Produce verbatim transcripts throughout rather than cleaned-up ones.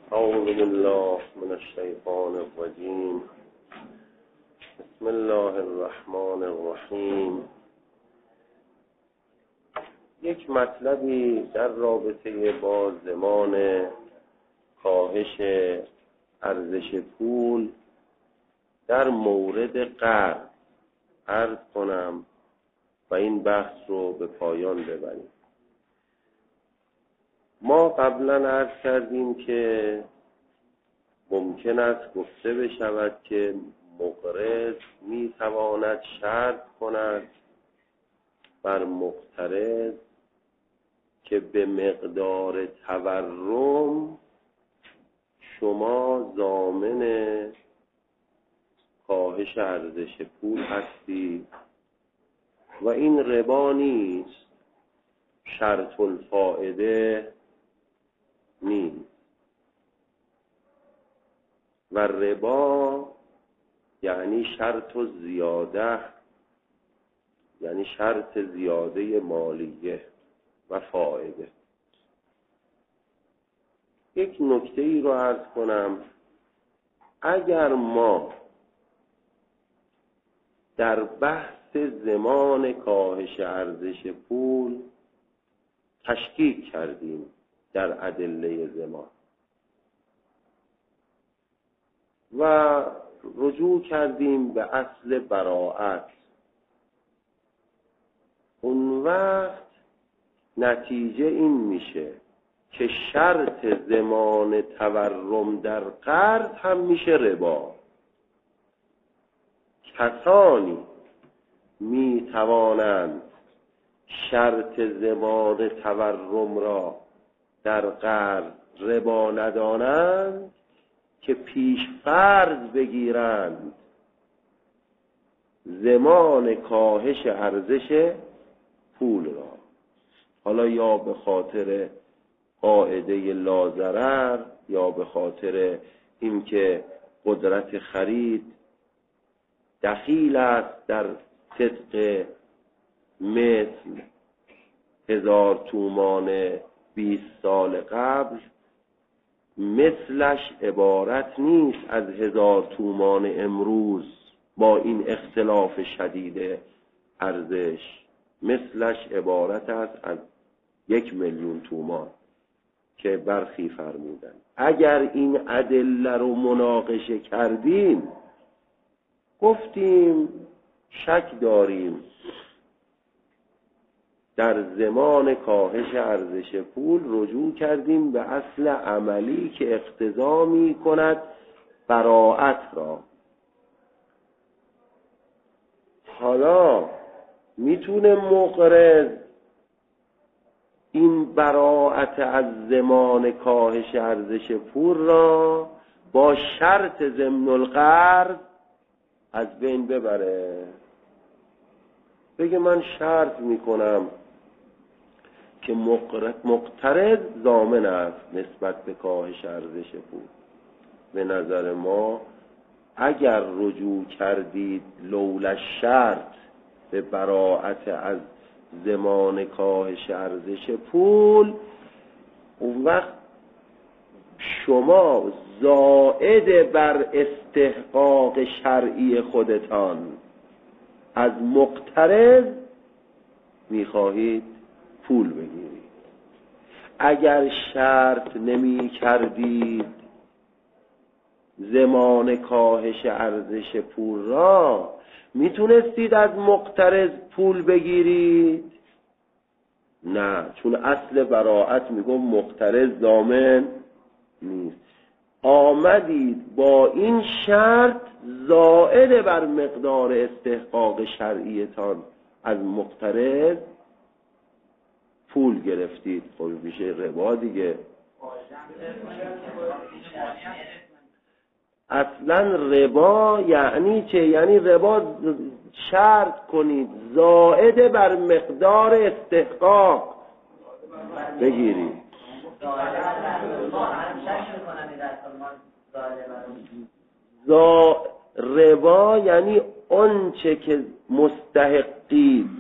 اعوذ بالله من الشیطان الرجیم. بسم الله الرحمن الرحیم. یک مطلبی در رابطه با زمان کاهش ارزش پول در مورد قرض عرض کنم و این بحث رو به پایان ببریم. ما قبلا عرض کردیم که ممکن است گفته بشود که مقرض میتواند شرط کند بر مقترض که به مقدار تورم شما ضامن کاهش ارزش پول هستی و این ربا نیست، شرط الفائده نیست. و ربا یعنی شرط و زیاده، یعنی شرط زیاده مالیه و فائده. یک نکته ای رو عرض کنم. اگر ما در بحث زمان کاهش ارزش پول تشکیک کردیم در ادله زمان و رجوع کردیم به اصل براءت، اون وقت نتیجه این میشه که شرط زمان تورم در قرض هم میشه ربا. کسانی میتوانند شرط زمان تورم را در قرض ربا ندانند که پیش فرض بگیرند زمان کاهش ارزش پول را، حالا یا به خاطر قاعده لاضرر یا به خاطر اینکه قدرت خرید دخیل است در صدق مثل هزار تومان بیست سال قبل، مثلش عبارت نیست از هزار تومان امروز با این اختلاف شدید ارزش، مثلش عبارت است از یک میلیون تومان که برخی فرمودن. اگر این ادله رو مناقشه کردیم گفتیم شک داریم در زمان کاهش ارزش پول، رجوع کردیم به اصل عملی که اقتضا می کند براءت را. حالا میتونه مقرض این براءت از زمان کاهش ارزش پول را با شرط ضمن القرض از بین ببره، بگه من شرط میکنم که مقترض ضامن است نسبت به کاهش ارزش پول. به نظر ما اگر رجوع کردید لولا شرط به براءت از زمان کاهش ارزش پول، اون وقت شما زائد بر استحقاق شرعی خودتان از مقترض میخواهید پول بگیرید. اگر شرط نمی کردید زمان کاهش ارزش پول را، میتونستید از مقترض پول بگیرید؟ نه، چون اصل براءت میگه مقترض ضامن نیست. آمدید با این شرط زائد بر مقدار استحقاق شرعیتان از مقترض پول گرفتید. خب میشه ربا دیگه. اصلا ربا یعنی چه؟ یعنی ربا شرط کنید زائد بر مقدار استحقاق بگیرید. زا ربا یعنی اون چه که مستحقید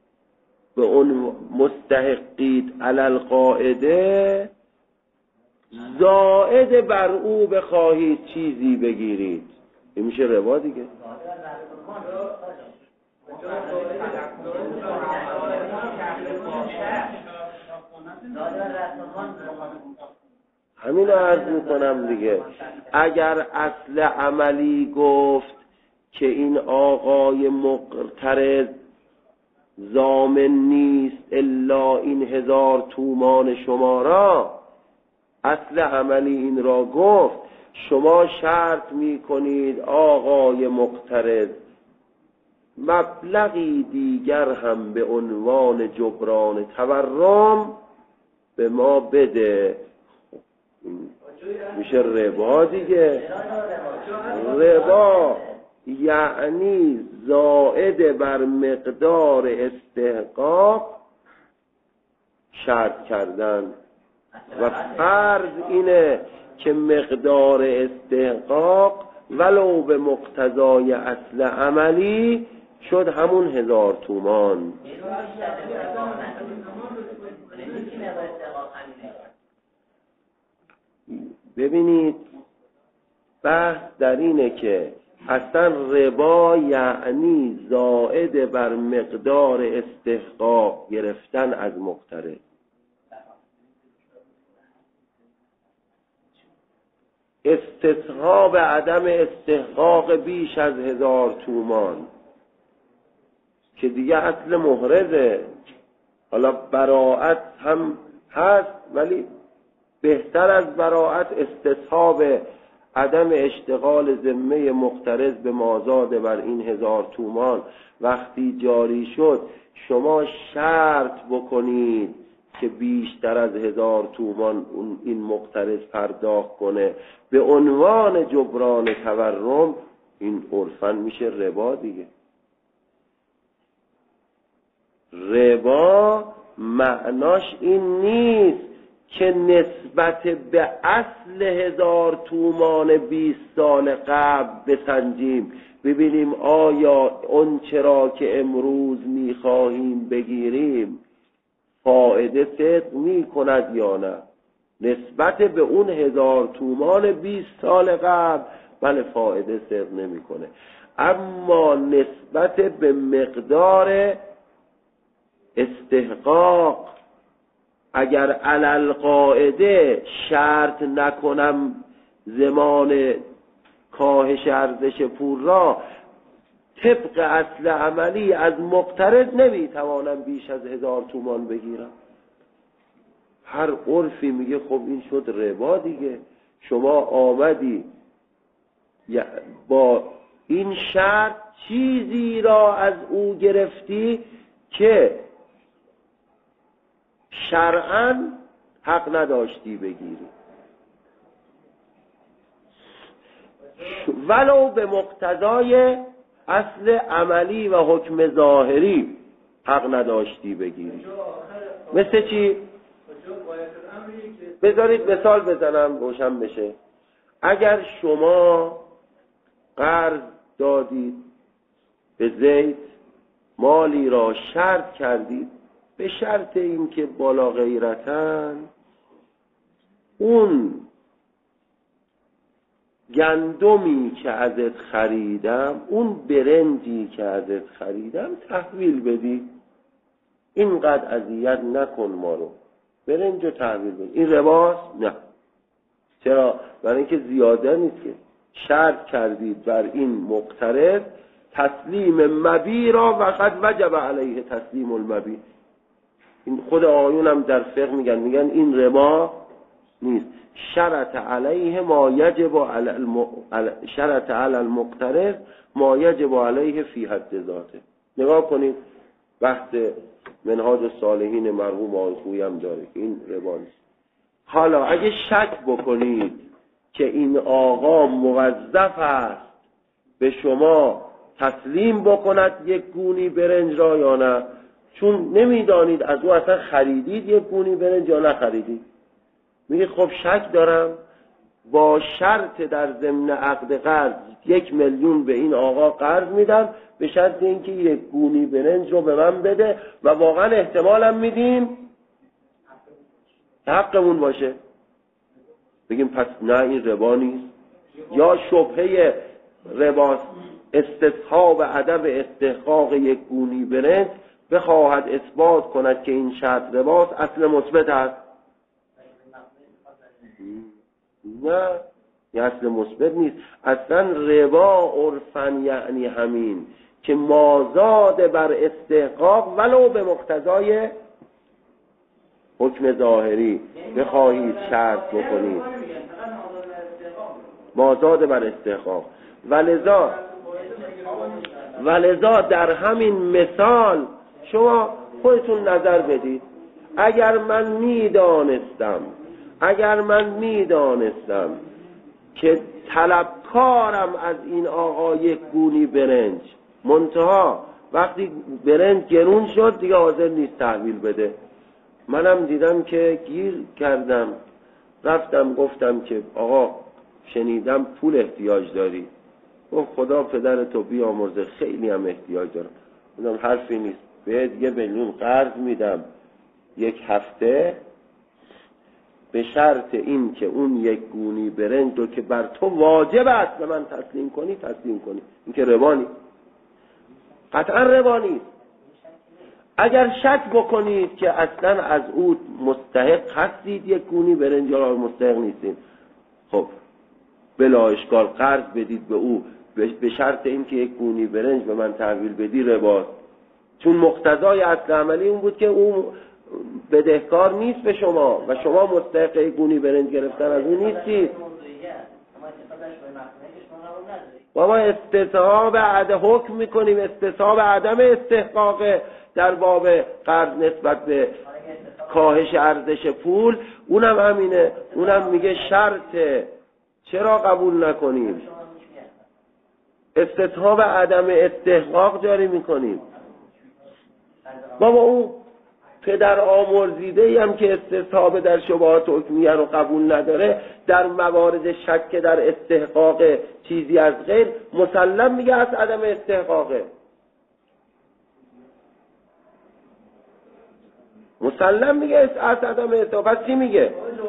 به اون مستحقید علی القاعده زائد بر او بخواهید چیزی بگیرید. این میشه ربا دیگه. همین رو عرض میکنم دیگه. اگر اصل عملی گفت که این آقای مقترض ضامن نیست الا این هزار تومان شما را، اصل عملی این را گفت، شما شرط میکنید آقای مقترض مبلغی دیگر هم به عنوان جبران تورم به ما بده. میشه ربا دیگه. ربا یعنی زائد بر مقدار استحقاق شرط کردن و فرض اینه که مقدار استحقاق ولو به مقتضای اصل عملی شد همون هزار تومان. ببینید بحث در اینه که اصلا ربا یعنی زائد بر مقدار استحقاق گرفتن از مقترض. استصحاب عدم استحقاق بیش از هزار تومان که دیگه اصل محرزه. حالا براءت هم هست ولی بهتر از براءت استصحاب عدم اشتغال ذمه مقترض به مازاد بر این هزار تومان وقتی جاری شد شما شرط بکنید که بیشتر از هزار تومان این مقترض پرداخت کنه به عنوان جبران تورم، این عرفاً میشه ربا دیگه. ربا معناش این نیست که نسبت به اصل هزار تومان بیست سال قبل بسنجیم ببینیم آیا اون چرا که امروز میخواهیم بگیریم فائده صدق میکند یا نه. نسبت به اون هزار تومان بیست سال قبل بله فائده صدق نمیکنه، اما نسبت به مقدار استحقاق اگر علل قاعده شرط نکنم زمان کاهش ارزش پول را طبق اصل عملی از مقترض نمیتوانم بیش از هزار تومان بگیرم. هر عرفی میگه خب این شد ربا دیگه. شما آمدی با این شرط چیزی را از او گرفتی که شرعاً حق نداشتی بگیری، ولو به مقتضای اصل عملی و حکم ظاهری حق نداشتی بگیری. مثل چی؟ بذارید مثال بزنم روشن بشه. اگر شما قرض دادید به زید، مالی را شرط کردید به شرط اینکه بالا غیرتن اون گندمی که ازت خریدم، اون برنجی که ازت خریدم تحویل بدی. اینقدر اذیت نکن ما رو، برنج رو تحویل بدی. این رباست؟ نه. چرا؟ برای اینکه زیاده نیست که شرط کردید بر این مقترض تسلیم مبی را و قد وجب علیه تسلیم المبی. این خود آیون هم در فقه میگن میگن این ربا نیست. شرط علیه ما یجب علی الم... شرط علی المقترض ما یجب علیه فی حد ذاته. نگاه کنید بحث منهاج الصالحین مرحوم آقای خویی هم داره که این ربا نیست. حالا اگه شک بکنید که این آقا موظف است به شما تسلیم بکند یک گونی برنج را یا نه، چون نمیدانید از او اصلا خریدید یک گونی برنج یا نخریدید، میگه خب شک دارم با شرط در ضمن عقد قرض یک میلیون به این آقا قرض میدم به شرط اینکه یک گونی برنج رو به من بده و واقعا احتمالم میدیم حقمون باشه. بگیم پس نه این ربا نیست؟ یا شبهه رباست استصحاب عدم استحقاق یک گونی برنج بخواهد اثبات کند که این شرط رباست اصل مثبت است؟ نه، این اصل مثبت نیست. اصلا ربا عرفاً یعنی همین که مازاد بر استحقاق ولو به مقتضای حکم ظاهری بخواهید شرط بکنید، مازاد بر استحقاق. ولذا ولذا در همین مثال شما خودتون نظر بدید. اگر من میدانستم اگر من میدانستم که طلبکارم از این آقا یک گونی برنج، منتها وقتی برنج گرون شد دیگه حاضر نیست تحویل بده، منم دیدم که گیر کردم، رفتم گفتم که آقا شنیدم پول احتیاج داری. گفت خدا پدرتو بیامرزه خیلی هم احتیاج دارم. گفتم حرفی نیست، بهت یه میلیون قرض میدم یک هفته به شرط این که اون یک گونی برنج رو که بر تو واجب است به من تسلیم کنی تسلیم کنی. این که ربا نیست، قطعا ربا نیست. اگر شک بکنید که اصلا از او مستحق هستید یک گونی برنج یا مستحق نیستید، خب بلا اشکال قرض بدید به او به شرط این که یک گونی برنج به من تحویل بدی رباست، چون مقتضای اصل عملی اون بود که او بدهکار نیست به شما و شما مستحق یک گونی برنج گرفتن از اون نیستید. و ما استصحاب عدم حکم میکنیم، استصحاب عدم استحقاق در باب قرض نسبت به کاهش ارزش پول، اونم همینه، اونم میگه شرطه، چرا قبول نکنیم؟ استصحاب عدم استحقاق جاری میکنیم. بابا اون پدر آمرزیده‌ای هم که استصحاب در شبهات حکمیه رو قبول نداره، در موارد شک در استحقاق چیزی از غیر مسلم میگه از عدم استحقاقه، مسلم میگه از عدم استحقاق. پس چی میگه؟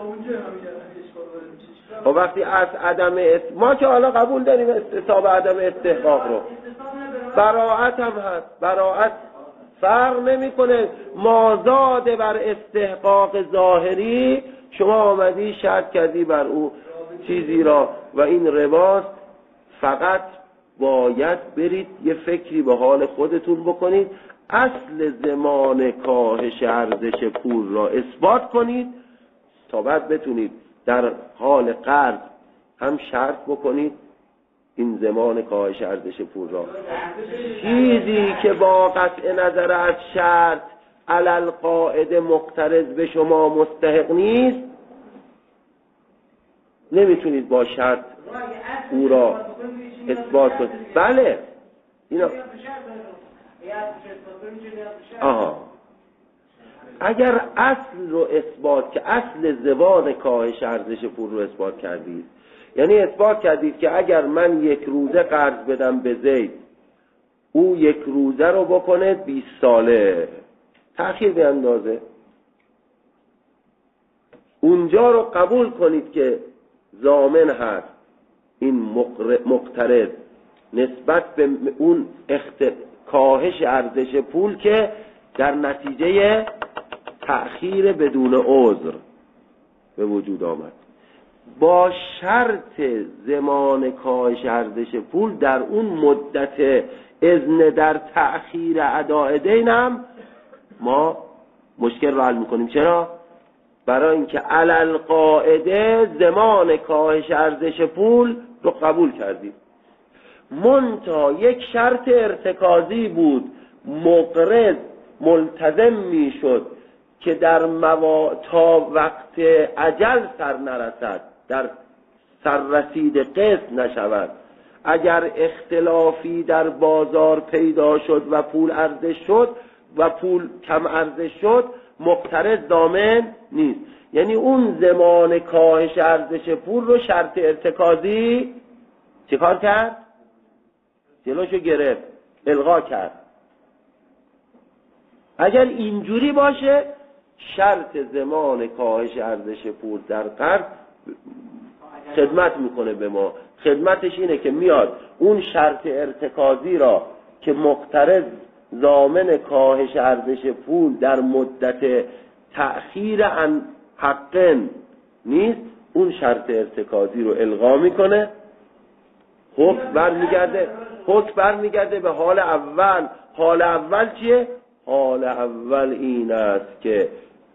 خب وقتی از عدم است... ما که حالا قبول داریم استصحاب عدم استحقاق رو، براعت هم هست، براعت فرق نمیکنه. مازاد بر استحقاق ظاهری شما آمدی شرط کردی بر او چیزی را و این رباست، فقط باید برید یه فکری به حال خودتون بکنید، اصل زمان کاهش ارزش پول را اثبات کنید تا بعد بتونید در حال قرض هم شرط بکنید این زمان کاهش ارزش پول را. چیزی که با قطع نظر از شرط علل قاعده مقترض به شما مستحق نیست، نمیتونید با شرط او را اثبات کنید. بله اینا آها اگر اصل رو اثبات که اصل زمان کاهش ارزش پول رو اثبات کردید، یعنی اثبات کردید که اگر من یک روزه قرض بدم به زید، او یک روزه رو بکنه بیست ساله تأخیر به اندازه، اونجا رو قبول کنید که ضامن هست این مقترض نسبت به اون اخت... کاهش ارزش پول که در نتیجه تأخیر بدون عذر به وجود آمد، با شرط زمان کاهش ارزش پول در اون مدت اذن در تأخیر اداء دین هم ما مشکل رو حل میکنیم. چرا؟ برای اینکه علل قاعده زمان کاهش ارزش پول رو قبول کردیم، منتها یک شرط ارتکازی بود، مقرض ملتزم میشد که در موا... تا وقت اجل سر نرسد، در سررسید قسط نشود، اگر اختلافی در بازار پیدا شد و پول ارزش شد و پول کم ارزش شد، مقترض ضامن نیست. یعنی اون زمان کاهش ارزش پول رو شرط ارتکازی چیکار کرد؟ جلوشو گرفت، الغا کرد. اگر اینجوری باشه شرط زمان کاهش ارزش پول در قرض خدمت میکنه به ما. خدمتش اینه که میاد اون شرط ارتکازی را که مقترض ضامن کاهش ارزش پول در مدت تأخیر عن حق نیست، اون شرط ارتکازی رو الغا میکنه، حکم برمیگرده حکم برمیگرده به حال اول. حال اول چیه؟ حال اول این است که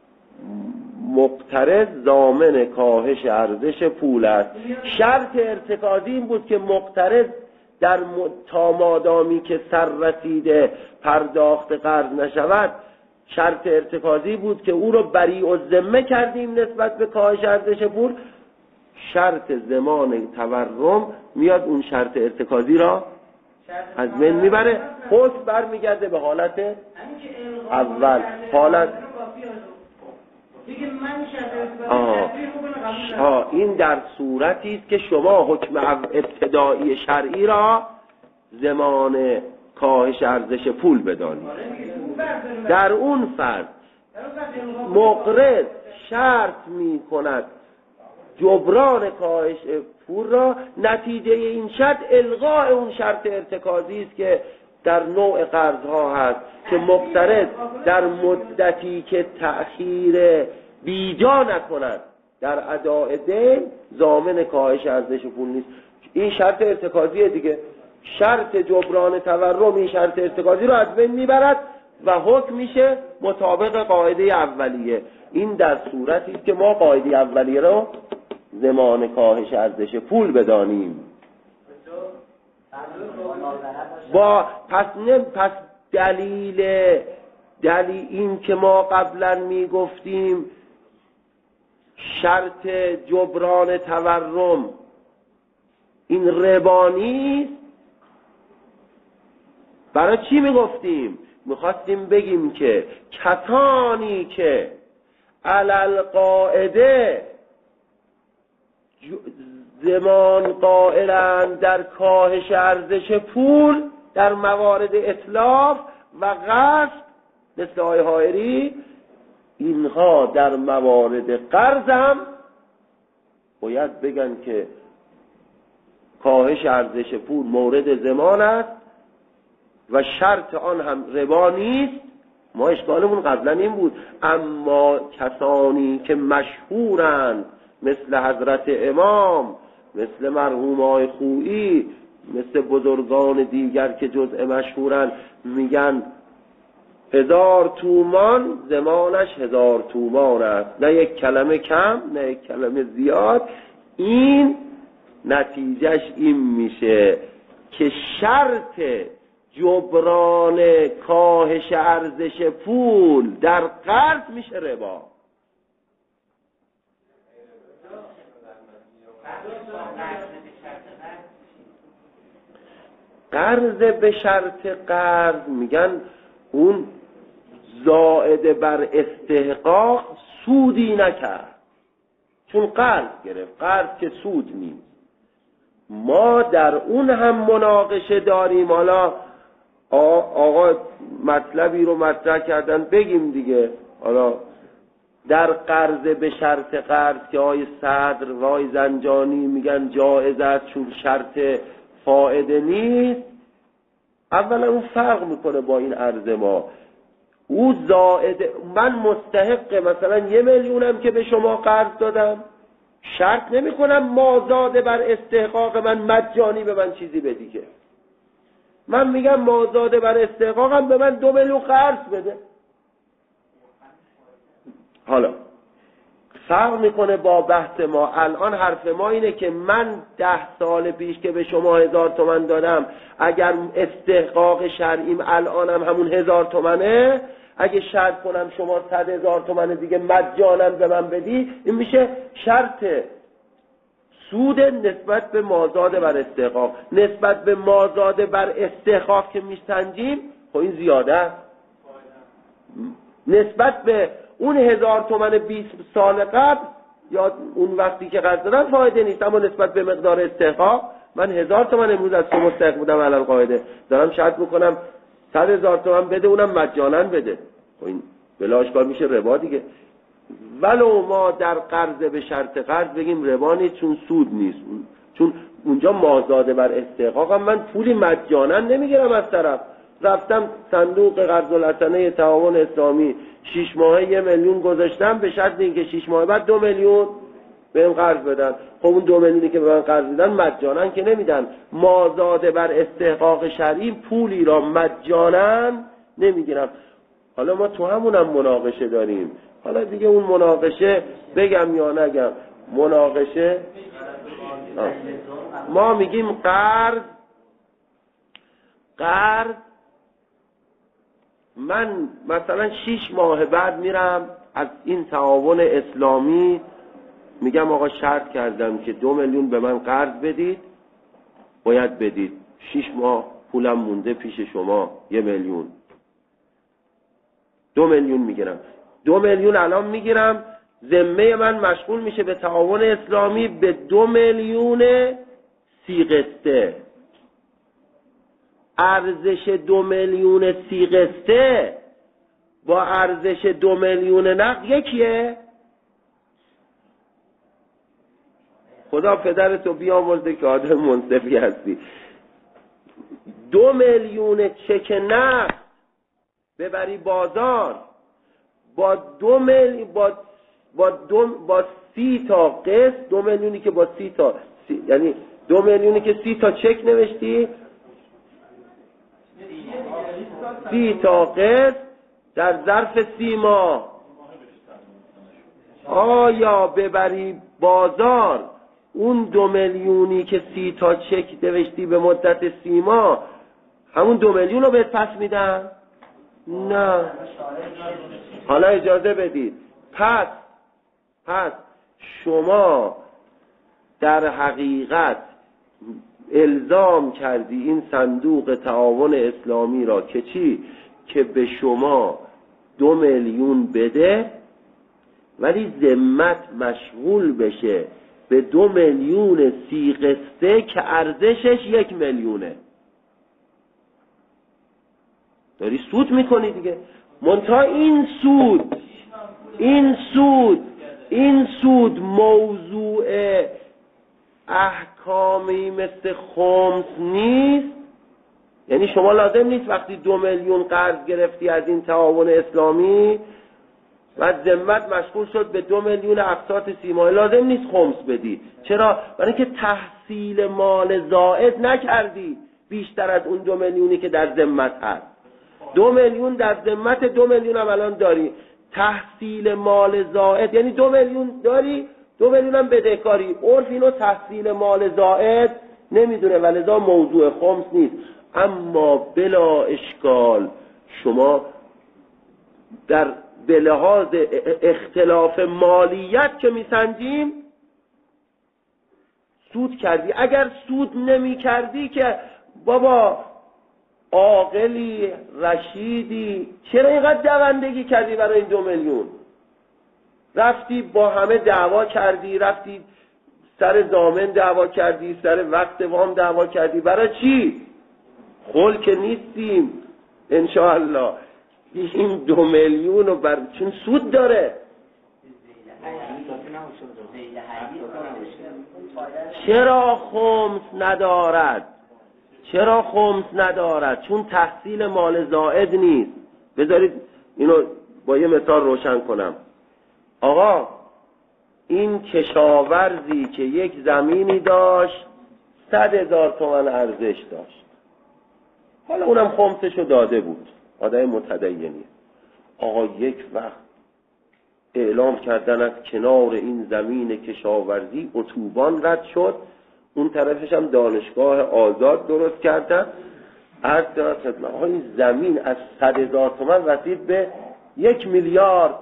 مقترض ضامن کاهش ارزش پول است. شرط ارتکازی این بود که مقترض در تا مادامی که سر رسیده پرداخت قرض نشود، شرط ارتکازی بود که او رو بریء الذمه کردیم نسبت به کاهش ارزش پول. شرط زمان تورم میاد اون شرط ارتکازی را از بین میبره، حکم برمیگرده به حالت اول. حالت آه. آه. این در صورتی است که شما حکم ابتدایی شرعی را زمان کاهش ارزش پول بدانید. در اون فرض مقرض شرط می کند جبران کاهش پول را، نتیجه این شرط الغاء اون شرط ارتکازی است که در نوع قرضها هست که مقترض در مدتی که تأخیر بیجا نکند در اداء دین ضامن کاهش ارزش پول نیست. این شرط ارتکازیه دیگه. شرط جبران تورم این شرط ارتکازی رو از بین میبرد و حکم میشه مطابق قاعده اولیه. این در صورتی است که ما قاعده اولیه رو زمان کاهش ارزش پول بدانیم. با پس نه پس دلیل دلیل این که ما قبلا میگفتیم شرط جبران تورم این ربا نیست، برای چی میگفتیم؟ میخواستیم بگیم که کسانی که علل قاعده زمان قائلند در کاهش ارزش پول در موارد اتلاف و غصب مثل آقای حائری، اینها در موارد قرض هم باید بگن که کاهش ارزش پول مورد زمان است و شرط آن هم ربا نیست. ما اشکالمون قبلا این بود. اما کسانی که مشهورند مثل حضرت امام، مثل مرحوم آقای خویی، مثل بزرگان دیگر که جزء مشهورن، میگن هزار تومان زمانش هزار تومان است، نه یک کلمه کم نه یک کلمه زیاد. این نتیجهش این میشه که شرط جبران کاهش ارزش پول در قرض میشه ربا. قرض به شرط قرض میگن اون زائد بر استحقاق سودی نکرد، چون قرض گرفت. قرض که سود نیست. ما در اون هم مناقشه داریم. حالا آقا مطلبی رو مطرح کردن بگیم دیگه. حالا در قرض به شرط قرض که آقای صدر و آقای زنجانی میگن جایز است چون شرط فائده نیست، اولا اون فرق میکنه با این عرض ما. او زائد، من مستحق مثلا یه میلیونم که به شما قرض دادم، شرط نمی کنم مازاد بر استحقاق من مجانی به من چیزی بدی، که من میگم مازاد بر استحقاقم به من دو میلیون قرض بده. حالا فرق میکنه با بحث ما. الان حرف ما اینه که من ده سال پیش که به شما هزار تومن دادم، اگر استحقاق شرعیم الانم همون هزار تومنه، اگه شرط کنم شما صد هزار تومن دیگه مجانا به من بدی، این میشه شرط سود نسبت به مازاد بر استحقاق. نسبت به مازاد بر استحقاق که میسنجیم خب این زیاده. نسبت به اون هزار تومن بیست سال قبل یا اون وقتی که قرض دادم فایده نیست، اما نسبت به مقدار استحقاق من هزار تومن امروز از تو مستحق بودم، الان قاعده دارم شرط میکنم صد هزار تومن بده، اونم مجانا بده. خب این بلا اشکال میشه ربا دیگه. ولو ما در قرض به شرط قرض بگیم ربا نیست چون سود نیست، چون اونجا مازاده بر استحقاق هم من پولی مجانا نمیگیرم از طرف. رفتم صندوق قرض الحسنه تعاون اسلامی شش ماهه یه میلیون گذاشتم به شرط اینکه شش ماه بعد دو میلیون بهم قرض بدن. خب اون دو میلیونی که به من قرض میدن مجانا که نمیدن، مازاده بر استحقاق شرعی پولی را مجانا نمیگیرم. حالا ما تو همونم مناقشه داریم. حالا دیگه اون مناقشه بگم یا نگم، مناقشه آه. ما میگیم قرض قرض من مثلا شش ماه بعد میرم از این تعاون اسلامی میگم آقا شرط کردم که دو میلیون به من قرض بدید، باید بدید. شش ماه پولم مونده پیش شما یه میلیون، دو میلیون میگیرم. دو میلیون الان میگیرم، ذمه من مشغول میشه به تعاون اسلامی به دو میلیون سی قسطه. ارزش دو میلیون سی قسطه با ارزش دو میلیون نقد یکیه؟ خدا پدرتو بیامرزه که آدم منصفی هستی. دو میلیون چک نقد ببری بازار با دو میلیون با با دو با سی تا قسط، دو میلیونی که با سی تا سی، یعنی دو میلیونی که سی تا چک نوشتی، سی تا قسط در ظرف سی ماه، آیا ببری بازار اون دو میلیونی که سی تا چک نوشتی به مدت سی ماه همون دو میلیون رو بهت پس میدن؟ نه. حالا اجازه بدید، پس پس شما در حقیقت الزام کردی این صندوق تعاون اسلامی را که چی؟ که به شما دو میلیون بده ولی ذمت مشغول بشه به دو میلیون سی قسطه که ارزشش یک میلیونه. داری سود میکنی دیگه. منتها این سود این سود این سود موضوع احکامی مثل خمس نیست. یعنی شما لازم نیست وقتی دو میلیون قرض گرفتی از این تعاون اسلامی و ذمت مشغول شد به دو میلیون اقساط سیمایی، لازم نیست خمس بدی. چرا؟ برای اینکه تحصیل مال زائد نکردی بیشتر از اون دو میلیونی که در ذمت هست. دو میلیون در ذمت، دو میلیون هم الان داری. تحصیل مال زائد یعنی دو میلیون داری، دو میلیون هم بدهکاری. عرف اینو تحصیل مال زائد نمیدونه و لذا موضوع خمس نیست. اما بلا اشکال شما در به لحاظ اختلاف مالیت که میسنجیم سود کردی. اگر سود نمی کردی که بابا عاقلی رشیدی، چرا اینقدر دوندگی کردی برای این دو میلیون؟ رفتی با همه دعوا کردی، رفتی سر ضامن دعوا کردی، سر وقت وام دعوا کردی. برای چی؟ خل که نیستیم انشاءالله. این دو میلیون رو بر چون سود داره. چرا خمس ندارد؟ چرا خمس ندارد؟ چون تحصیل مال زائد نیست. بذارید اینو با یه مثال روشن کنم. آقا این کشاورزی که یک زمینی داشت صد هزار تومان ارزش داشت، حالا اونم خمسشو داده بود، آدم متدینی. آقا یک وقت اعلام کردن از کنار این زمین کشاورزی اتوبان رد شد، اون طرفش هم دانشگاه آزاد درست کردن. عرض دارد خدمت آقا این زمین از صد هزار تومان رسید به یک میلیارد.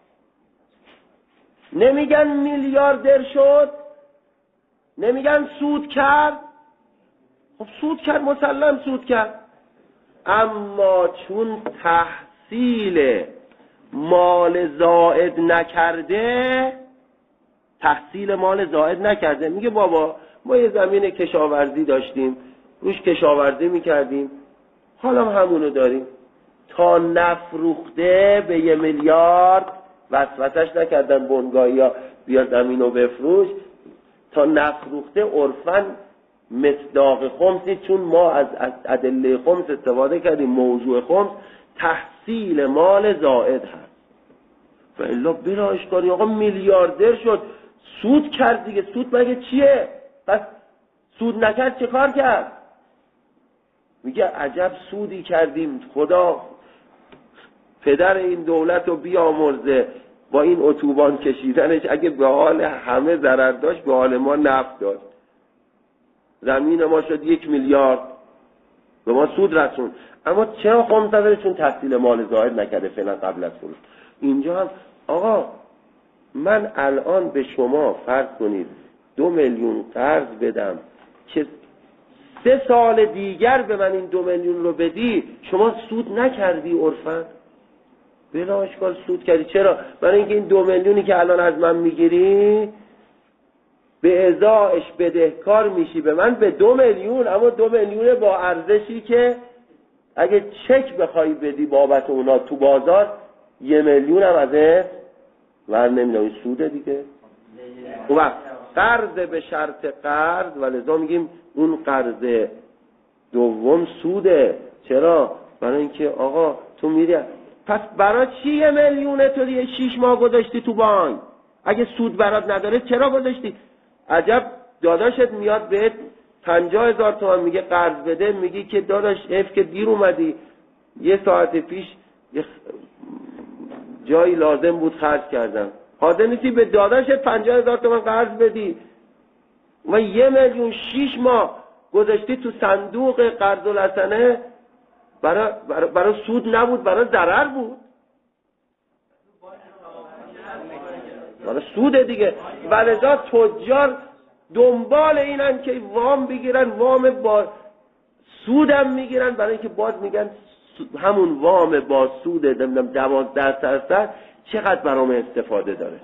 نمیگن میلیاردر شد، نمیگن سود کرد. خب سود کرد، مسلم سود کرد. اما چون تحصیل مال زائد نکرده، تحصیل مال زائد نکرده، میگه بابا ما یه زمین کشاورزی داشتیم، روش کشاورزی میکردیم، حالا همونو داریم، تا نفروخته به یه میلیارد وسوسش نکردن بنگاهی یا بیا زمین رو بفروش تا نفروخته عرفاً مصداق خمسی، چون ما از ادله خمس استفاده کردیم، موضوع خمس تحصیل مال زائد هست و الا بلا اشکالی آقا میلیاردر شد سود کرد دیگه. سود مگه چیه؟ پس سود نکرد چه کار کرد؟ میگه عجب سودی کردیم، خدا پدر این دولت رو بیامرزه با این اتوبان کشیدنش، اگه به حال همه ضرر داشت به حال ما نفع داشت. زمین ما شد یک میلیارد به ما سود رسون. اما چرا خمس نداره؟ چون تحصیل مال زائد نکرده فعلا قبل از فروش. اینجا هم آقا من الان به شما فرض کنید دو میلیون قرض بدم که سه سال دیگر به من این دو میلیون رو بدی، شما سود نکردی عرفاً؟ بلا اشکال سود کردی. چرا؟ برای اینکه این دو میلیونی که الان از من میگیری به ازایش بدهکار میشی به من به دو میلیون، اما دو میلیون با ارزشی که اگه چک بخوای بدی بابت اونا تو بازار یه میلیون هم ازت ور نمیدم. این سوده دیگه. اون وقت قرض به شرط قرض و لذا میگیم اون قرض دوم سوده. چرا؟ برای اینکه آقا تو میری پس برای چی یه میلیونه تو دیگه شیش ماه گذاشتی تو بانک؟ اگه سود برات نداره چرا گذاشتی؟ عجب داداشت میاد بهت پنجاه هزار تومان میگه قرض بده، میگی که داداش حیف که دیر اومدی، یه ساعت پیش یه جایی لازم بود خرج کردم. حاضر نیستی به داداشت پنجاه هزار تومان قرض بدی و یه میلیون شیش ماه گذاشتی تو صندوق قرض الحسنه، برای برای برای سود نبود، برای ضرر بود، برای سود دیگه. ولذا تجار دنبال اینن که وام بگیرن، وام با سودم میگیرن، برای اینکه باز میگن همون وام با سود نمیدونم دوازده درصد چقدر برام استفاده داره.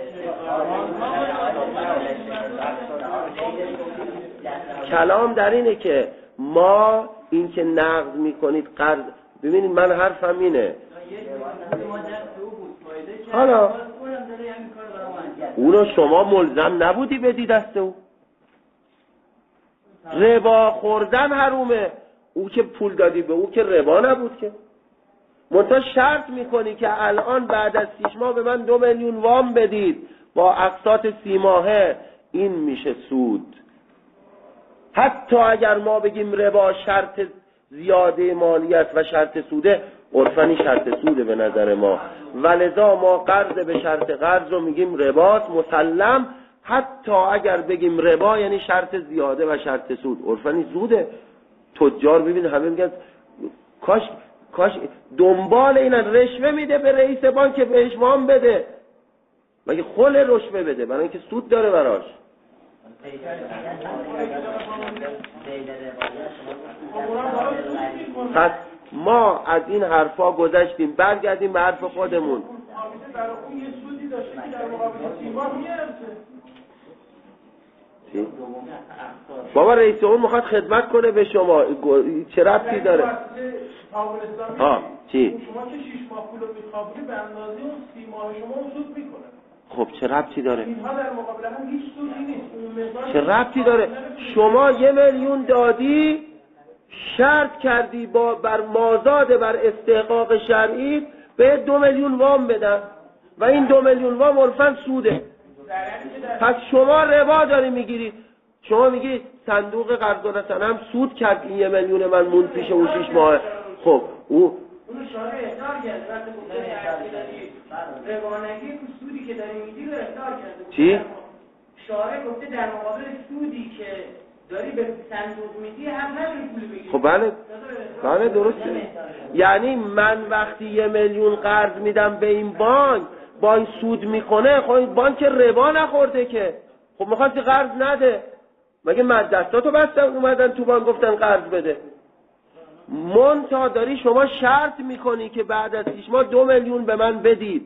کلام در اینه که ما این که نقد میکنید قرض، ببینید من حرفم اینه، حالا اونو شما ملزم نبودی بدی دست او. ربا خوردن حرومه، او که پول دادی به او که ربا نبود که. منتها شرط میکنی که الان بعد از شیش ماه به من دو میلیون وام بدید با اقساط سی ماهه، این میشه سود. حتی اگر ما بگیم ربا شرط زیاده مالیت و شرط سوده، عرفاً شرط سوده به نظر ما، ولذا ما قرض به شرط قرض رو میگیم رباست مسلم. حتی اگر بگیم ربا یعنی شرط زیاده و شرط سود، عرفاً سوده. تجار ببین همه میگن کاش کاش دنبال اینن، رشوه میده به رئیس بانک که بهش وام بده، مگه خل رشوه بده؟ برای اینکه سود داره براش. پس ما از این حرفا گذشتیم، برگردیم به حرف خودمون. چی؟ بابا رئیس اون میخواد خدمت کنه به شما، چه ربطی داره؟ ها چی؟ شما که شش ماه پول رو میخوابونی به اندازه اون سی ماه شما سود میکنه. خب چه ربطی داره؟ اینها در مقابل هم هیچ سودی نیست. چه ربطی داره؟ شما یه میلیون دادی، شرط کردی با بر مازاد بر استحقاق شرعی به دو میلیون وام بدن و این دو میلیون وام عرفاً سوده. پس شما ربا داری میگیری. شما میگی صندوق قرض الحسنه هم سود کرد، این یه میلیون من مون پیش اون شیش ماه. خب او اون شارع احضار کرد وقتی گفته روانگی تو سودی که داری میدی رو احضار کرده. چی؟ شارع گفته در مقابل سودی که داری به صندوق میدی هم نداری پول بگیری. خب بله بله درسته. یعنی من وقتی یه میلیون قرض میدم به این بانک، بانک سود میکنه، خب این بانک ربا نخورده که. خب میخواستی قرض نده، مگه من دستاتو بستن اومدن تو بانک گفتن قرض بده؟ منتها داری شما شرط میکنی که بعد از شیش ماه دو میلیون به من بدید.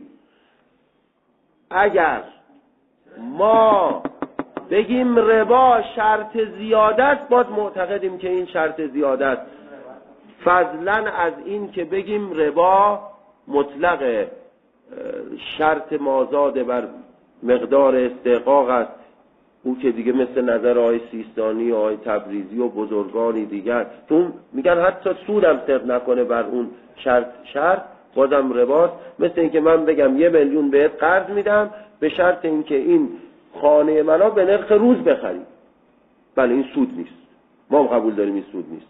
اگر ما بگیم ربا شرط زیاده است، باز معتقدیم که این شرط زیاده است، فضلا از این که بگیم ربا مطلقه. شرط مازاد بر مقدار استحقاق است، او که دیگه مثل نظر آقای سیستانی و آقای تبریزی و بزرگانی دیگر چون میگن حتی سودم صرف نکنه بر اون شرط شرط بازم رباست. مثل اینکه من بگم یه میلیون بهت قرض میدم به شرط اینکه این خانه منو به نرخ روز بخری. بله این سود نیست، ما هم قبول داریم این سود نیست.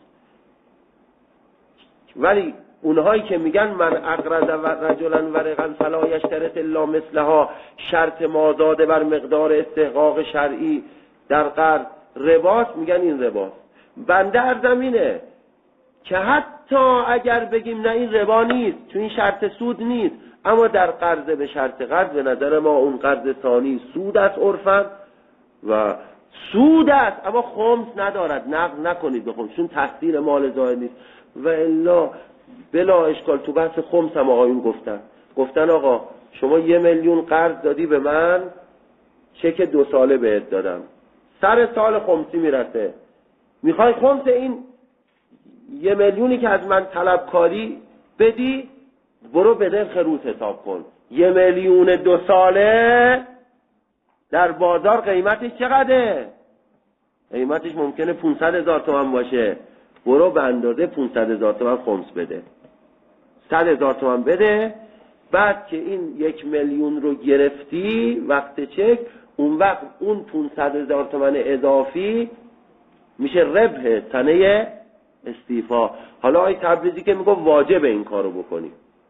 ولی اونهایی که میگن من اقرض و رجلا ورقا فلا یشترط الا مثلها، شرط مازاد بر مقدار استحقاق شرعی در قرض رباست، میگن این رباست. بنده عرضم اینه که حتی اگر بگیم نه این ربا نیست چون این شرط سود نیست، اما در قرض به شرط قرض به نظر ما اون قرض ثانی سود است عرفاً و سود است، اما خمس ندارد، نقد نکنید به خمس چون تحصیل مال زائد نیست. و الا بلا اشکال تو بحث خمس هم آقایون گفتن گفتن آقا شما یه میلیون قرض دادی به من، چک دو ساله بهت دادم، سر سال خمسی میرسه، میخوای خمس این یه میلیونی که از من طلبکاری بدی، برو به نرخ روز حساب کن. یه میلیون دو ساله در بازار قیمتش چقدره؟ قیمتش ممکنه پانصد هزار تومان باشه. برو به اندازه پانصد هزار تومان خمس بده، صد هزار تومان بده. بعد که این یک میلیون رو گرفتی وقت چک، اون وقت اون پانصد هزار تومان اضافی میشه ربح تنه استیفا. حالا آقای تبریزی که میگه واجب این کارو بکنی،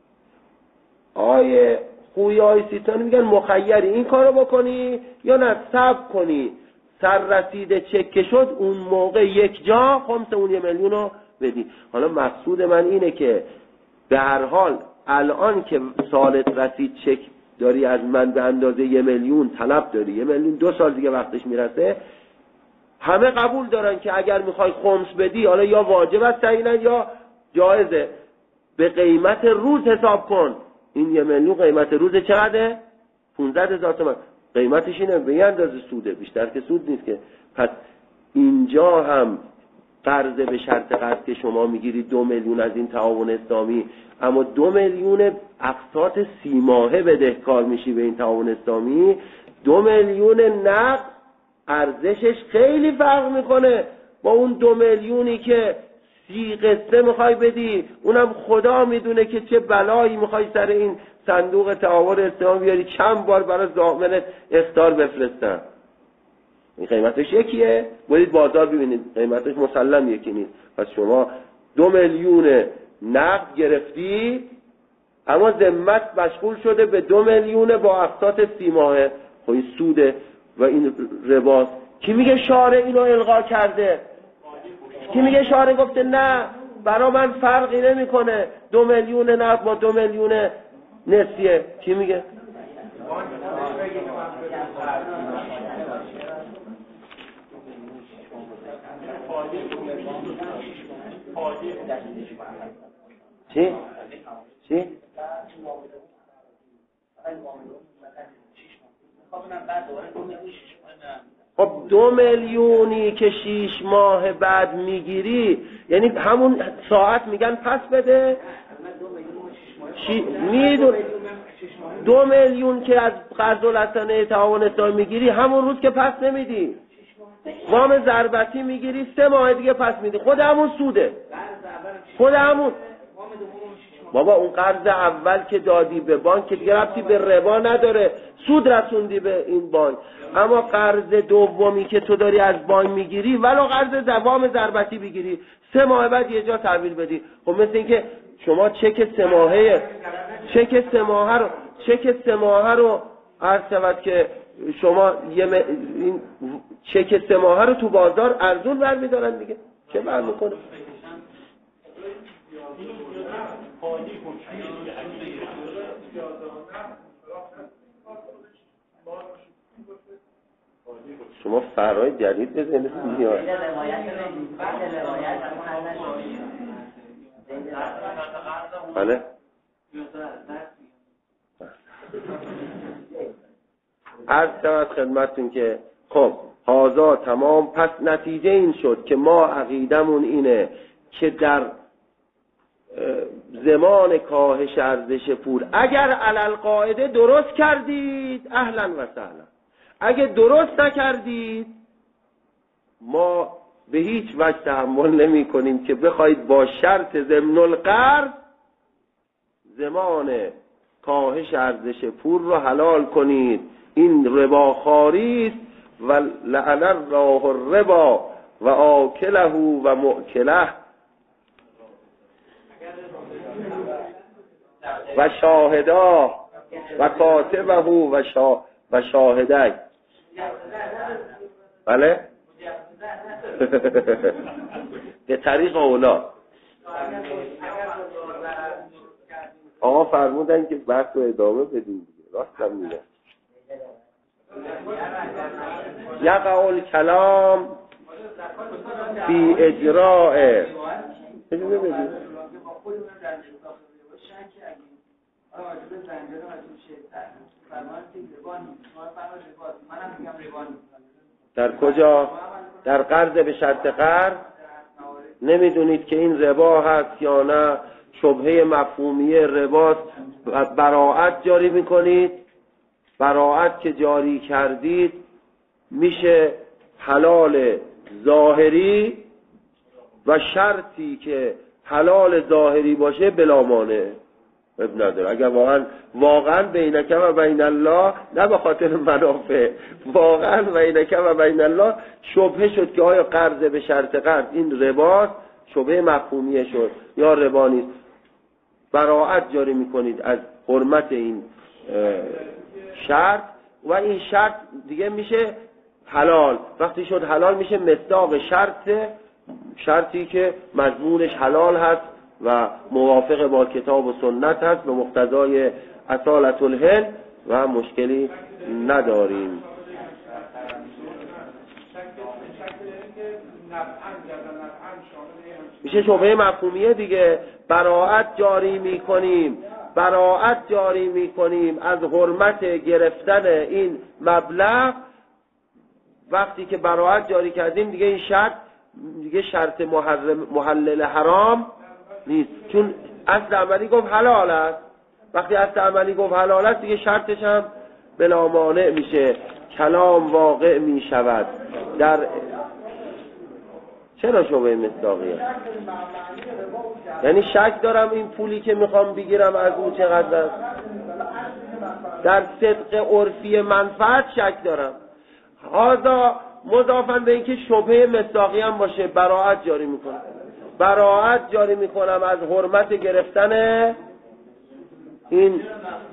آقای خویی آقای سیستانی میگن مخیری این کارو بکنی یا نه صبر کنی سر رسید چک که شد اون موقع یک جا خمس اون یه میلیون رو بدی. حالا مقصود من اینه که به هر حال الان که سالت رسید چک داری از من به اندازه یه میلیون طلب داری، یه میلیون دو سال دیگه وقتش میرسه، همه قبول دارن که اگر میخوای خمس بدی حالا یا واجب است تعیینا یا جایزه، به قیمت روز حساب کن. این یه میلیون قیمت روز چقدره؟ پانصد هزار تومان. قیمتش اینه به یه اندازه سوده، بیشتر که سود نیست که. پس اینجا هم قرض به شرط قرض که شما میگیری دو میلیون از این تعاون اسلامی، اما دو میلیون اقساط سی ماهه بدهکار میشی به این تعاون اسلامی. دو میلیون نقد ارزشش خیلی فرق میکنه با اون دو میلیونی که سی قسطه میخوای بدی، اونم خدا میدونه که چه بلایی میخوای سر این صندوق تعاون اسلامی بیاری، چند بار برای ضامنت اخطار بفرستن. این قیمتش یکیه، برید بازار ببینید قیمتش مسلم یکی نیست. پس شما دو میلیون نقد گرفتی اما ذمت مشغول شده به دو میلیون با اقساط سی ماهه. خب این سوده و این رباست. کی میگه شارع اینو الغا کرده؟ کی میگه شارع گفته نه برا من فرقی نمیکنه دو میلیون نقد با دو میلیون نسیه؟ کی میگه؟ چی؟ چی؟ خب دو میلیونی که شیش ماه بعد میگیری یعنی همون ساعت میگن پس بده. شی... میدون دو میلیون که از قرض الحسنه تعاون اسلامی میگیری همون روز که پس نمیدی، وام ضربتی میگیری سه ماه دیگه پس میدی، خود همون سوده، خود همون. بابا اون قرض اول که دادی به بانک که دیگه ربطی به ربا نداره، سود رسوندی به این بانک. اما قرض دومی که تو داری از بانک میگیری ولو قرض وام ضربتی بگیری سه ماه بعد یه جا تحویل بدی، خب مثل اینکه شما چک سه ماهه چک سه ماهه رو چک سه ماهه رو عرض شود که شما یه م... این چک سه ماهه رو تو بازار ارزون برمی‌دارن دیگه، چه فرق می‌کنه؟ شما فرای جدید بزنید میاد. بله عرض شود خدمتتون که خب هازا تمام. پس نتیجه این شد که ما عقیدمون اینه که در زمان کاهش ارزش پول اگر علل قاعده درست کردید اهلا و سهلا، اگه درست نکردید ما به هیچ وجه تحمل نمی کنیم که بخواید با شرط ضمن القرض زمان کاهش ارزش پول رو حلال کنید. این رباخواری است و لعن الله الربا و آکله و مؤکله و شاهدا و کاتبه و شا و شاهدک. بله به طریق اولا آقا فرمودن که بحث رو ادامه بدیم، راستم میگه یقع الکلام فی اجراء اجازه بدید در کجا؟ در قرض به شرط قرض نمیدونید که این ربا هست یا نه؟ شبهه مفهومی رباست، براءت جاری میکنید. براءت که جاری کردید میشه حلال ظاهری و شرطی که حلال ظاهری باشه بلا مانع اب نداره. اگر واقعا واقعا بینک و بین الله، نه به خاطر منافع، واقعا بینک و بین الله شبهه شد که آیا قرض به شرط قرض این رباست، شبهه مفهومیه شد یا ربا نیست، براءت جاری میکنید از حرمت این شرط و این شرط دیگه میشه حلال. وقتی شد حلال میشه مصداق شرط، شرطی که مضمونش حلال هست و موافق با کتاب و سنت هست به مقتضای اصالت الحل و مشکلی نداریم. میشه شبهه مفهومیه دیگه. براءت جاری میکنیم براءت جاری میکنیم از حرمت گرفتن این مبلغ. وقتی که براءت جاری کردیم دیگه این شرط دیگه شرط محرم محلل حرام نیست، چون اصل عملی گفت حلال است. وقتی اصل عملی گفت حلال است دیگه شرطش هم بلا مانع میشه، کلام واقع میشود. در چرا شبهه مصداقیه؟ یعنی شک دارم این پولی که میخوام بگیرم از اون چقدر است. در صدق عرفی منفعت شک دارم. هذا مضافاً به اینکه شبهه مصداقی هم باشه براءت جاری میکنم براءت جاری میکنم از حرمت گرفتن این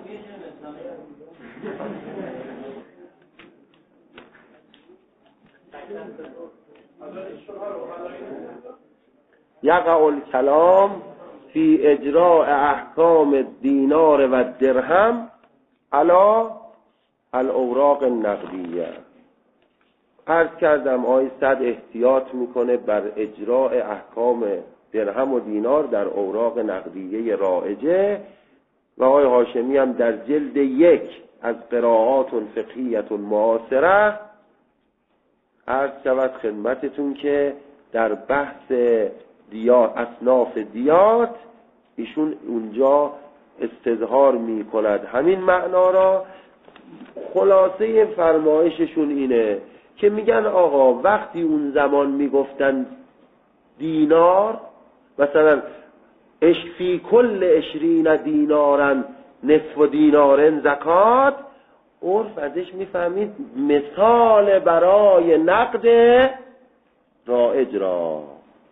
یقع الکلام فی اجراء احکام الدینار و درهم علی الاوراق النقدیه. عرض کردم آیه صد احتیاط میکنه بر اجراء احکام درهم و دینار در اوراق نقدیه رائجه و آیه هاشمی هم در جلد یک از قراءات فقهیت معاصره عرض شود خدمتتون که در بحث دیات اصناف دیات ایشون اونجا استظهار می کند همین معنا را. خلاصه فرمایششون اینه که میگن آقا وقتی اون زمان میگفتن دینار، مثلا اشفی کل اشرین دینارن نصف و دینارن زکات، عرف ازش میفهمید مثال برای نقد رایج را،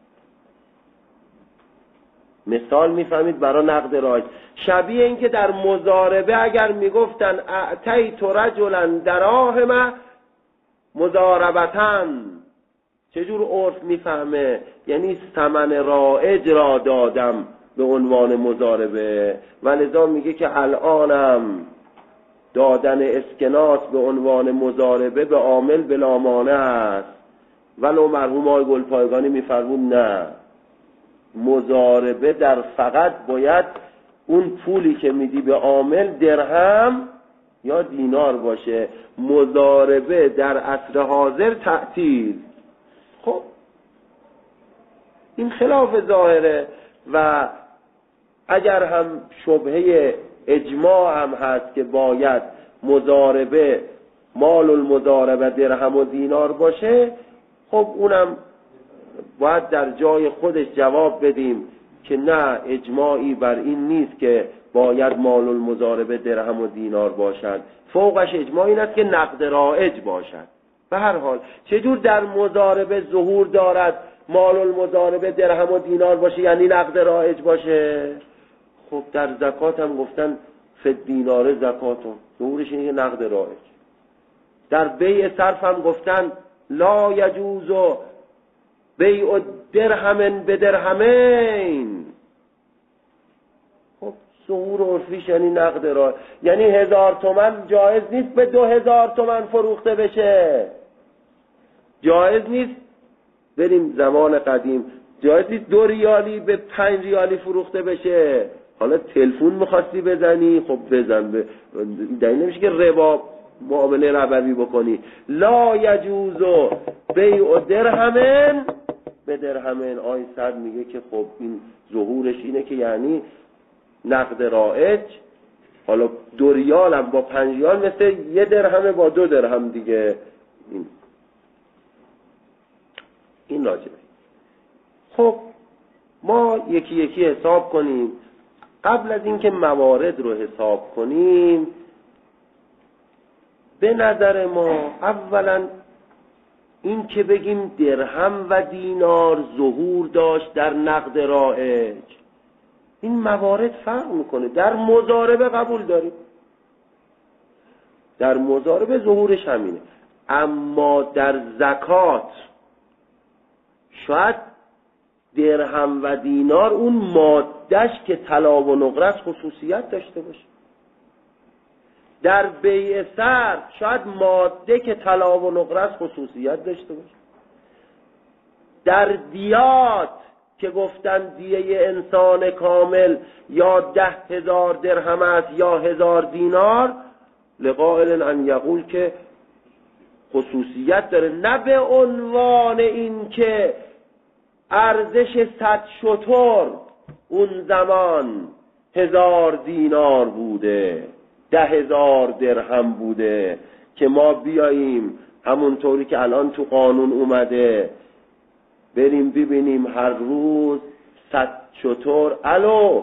مثال میفهمید برای نقد رایج. شبیه این که در مضاربه اگر میگفتن اعطیت رجلا دراهم مضاربتن، چجور عرف میفهمه؟ یعنی ثمن رایج را دادم به عنوان مضاربه، و لذا میگه که الانم دادن اسکناس به عنوان مضاربه به عامل بلا مانع است. ولو مرحوم آقای گلپایگانی میفرمون نه، مضاربه در فقط باید اون پولی که میدی به عامل درهم یا دینار باشه، مضاربه در عصر حاضر تعطیل. خب این خلاف ظاهره و اگر هم شبهه اجماع هم هست که باید مضاربه مال المضاربه درهم و دینار باشه، خب اونم باید در جای خودش جواب بدیم که نه، اجماعی بر این نیست که باید مال المضاربه درهم و دینار باشد، فوقش اجماع این است که نقد رایج باشد. به هر حال چجور در مضاربه ظهور دارد مال المضاربه درهم و دینار باشه یعنی نقد رایج باشه؟ خب در زکات هم گفتن فد دینار زکاتون، ظهورش اینه که نقد رایج. در بیع صرف هم گفتن لا یجوز بیع درهم به درهمین. خب ظهور عرفیش یعنی نقد رایج، یعنی هزار تومن جایز نیست به دو هزار تومن فروخته بشه، جایز نیست. بریم زمان قدیم جایز نیست دو ریالی به پنج ریالی فروخته بشه. حالا تلفن میخواستی بزنی، خب بزن، به دلیل نمیشه که ربا معامله ربوی بکنی. لا یجوز بیع درهمن به درهمن. آیه صد میگه که خب این ظهورش اینه که یعنی نقد رایج. حالا دو ریال هم با پنج ریال مثل یه درهم با دو درهم دیگه. این این راجبه. خب ما یکی یکی حساب کنیم. قبل از اینکه موارد رو حساب کنیم، به نظر ما اولا این که بگیم درهم و دینار ظهور داشت در نقد رایج، این موارد فرق میکنه. در مضاربه قبول داریم، در مضاربه ظهورش همینه، اما در زکات شاید درهم و دینار اون مادهش که طلا و نقره است خصوصیت داشته باشه. در بیع صرف شاید ماده که طلا و نقره است خصوصیت داشته باشه. در دیات که گفتن دیه انسان کامل یا ده هزار درهم است یا هزار دینار، لقائل ان یقول که خصوصیت داره، نه به عنوان این که ارزش صد شتر اون زمان هزار دینار بوده، ده هزار درهم بوده، که ما بیاییم همونطوری که الان تو قانون اومده بریم ببینیم هر روز صد شتر، الو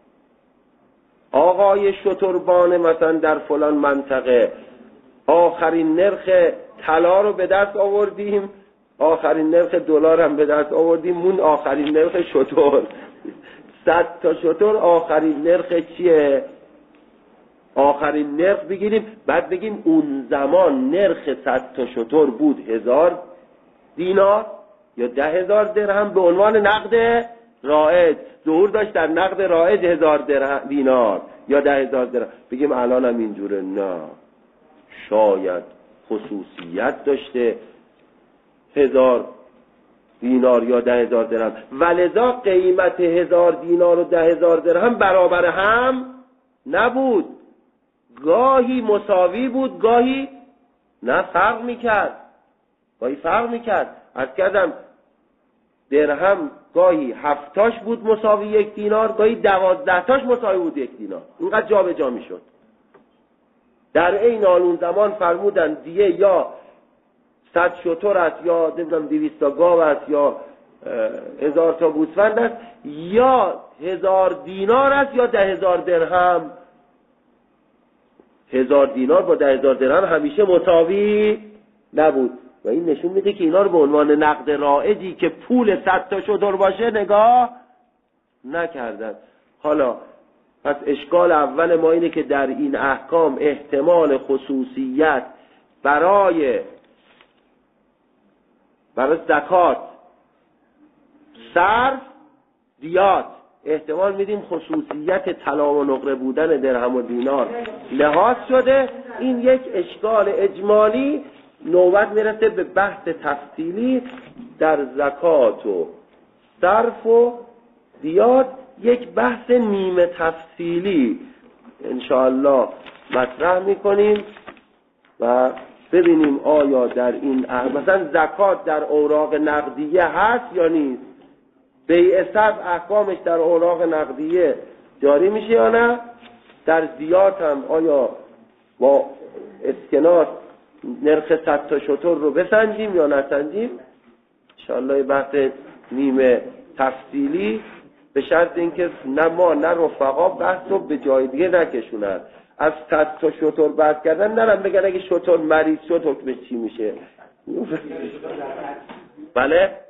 آقای شتربان مثلا در فلان منطقه آخرین نرخ طلا رو به دست آوردیم، آخرین نرخ دلار هم به دست آوردیم، مون آخرین نرخ شتر. صد تا شتر آخرین نرخ چیه؟ آخرین نرخ بگیریم، بعد بگیم اون زمان نرخ صد تا شتر بود هزار دینار یا ده هزار درهم به عنوان نقد رایج، ظهور داشت در نقد رایج هزار دینار یا ده هزار درهم. بگیم الان هم اینجوره؟ نه، شاید خصوصیت داشته هزار دینار یا ده هزار درهم، ولذا قیمت هزار دینار و ده هزار درهم برابر هم نبود، گاهی مساوی بود، گاهی نه فرق میکرد، گاهی فرق میکرد. از کردم درهم گاهی هفتاش بود مساوی یک دینار، گاهی دوازده تاش مساوی بود یک دینار، اینقدر جا به جا میشد. در این حال اون زمان فرمودن دیه یا صد شتر است یا نمیدونم دویست تا گاو است یا هزار تا گوسفند است، یا هزار دینار است یا ده هزار درهم. هزار دینار با ده هزار درهم همیشه مساوی نبود و این نشون میده که اینا رو به عنوان نقد رایجی که پول صد تا شتر باشه نگاه نکردن. حالا پس اشکال اول ما اینه که در این احکام احتمال خصوصیت برای برای زکات، صرف، دیات احتمال میدیم خصوصیت طلا و نقره بودن درهم و دینار لحاظ شده. این یک اشکال اجمالی. نوبت میرسه به بحث تفصیلی در زکات و صرف و دیات، یک بحث نیمه تفصیلی انشاءالله مطرح میکنیم و ببینیم آیا در این مثلا زکات در اوراق نقدیه هست یا نیست، بیع صرف احکامش در اوراق نقدیه جاری میشه یا نه؟ در زیات هم آیا با اسکناس نرخ صد تا شتر رو بسنجیم یا نسنجیم؟ انشاءالله بحث نیمه تفصیلی، به شرط اینکه نه ما نه رفقا بحث رو به جای دیگه نکشونن. از صد تا شتر بحث کردن نرم بگن اگه شتر مریض شد حکمش چی میشه. بله